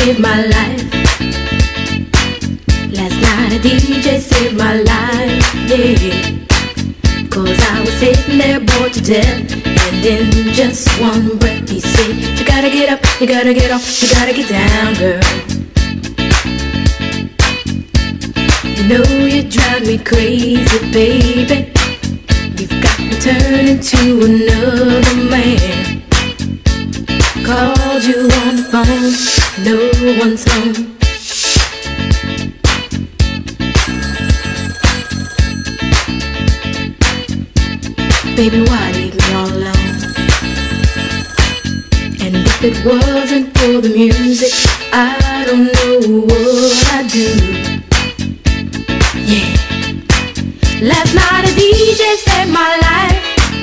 saved my life. Last night a DJ saved my life, yeah. 'Cause I was sitting there bored to death, and in just one breath he said, you gotta get up, you gotta get off, you gotta get down, girl. You know you drive me crazy, baby. You've got me turning to another man. Called you on the phone, no one's home. Baby, why leave me all alone? And if it wasn't for the music, I don't know what I'd do. Yeah. Last night a DJ saved my life.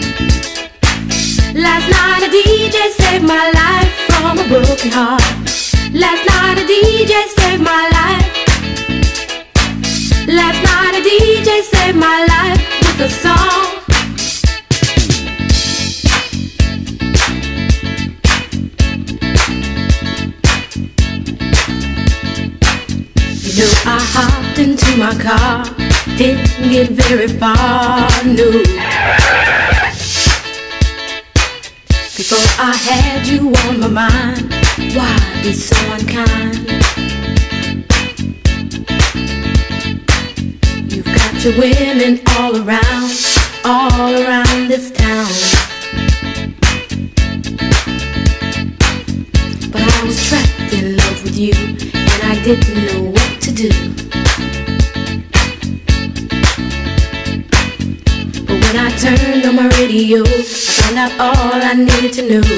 Last night a DJ saved my life from a broken heart. Last night a DJ saved my life. Last night a DJ saved my life with a song. You know I hopped into my car, didn't get very far, no. Before I had you on my mind, why be so unkind? You've got your women all around this town. But I was trapped in love with you, and I didn't know what to do. But when I turned on my radio, I found out all I needed to know.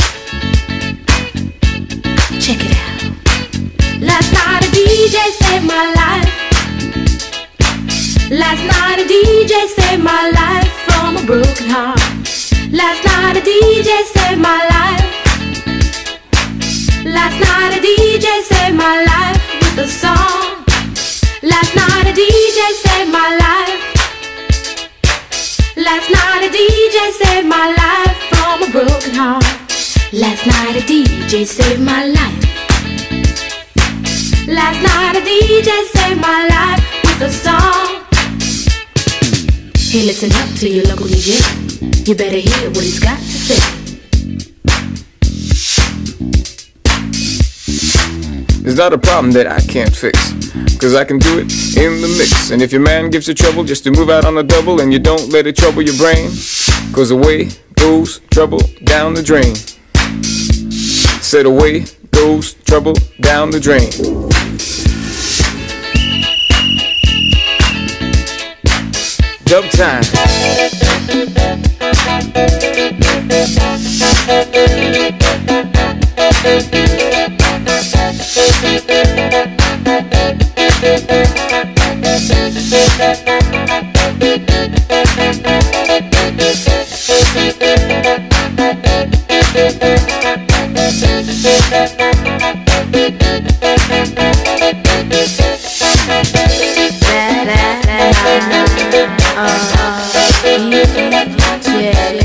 Check it out. Last night a DJ saved my life. Last night a DJ saved my life from a broken heart. Last night a DJ saved my life. Last night a DJ saved my life with a song. Last night a DJ saved my life. Last night a DJ saved my life from a broken heart. Last night a DJ saved my life. Last night a DJ saved my life with a song. Hey, listen up to your local DJ. You better hear what he's got to say. There's not a problem that I can't fix, 'cause I can do it in the mix. And if your man gives you trouble just to move out on the double, and you don't let it trouble your brain, 'cause away goes trouble down the drain. Said away goes trouble down the drain. Dub time. Yeah.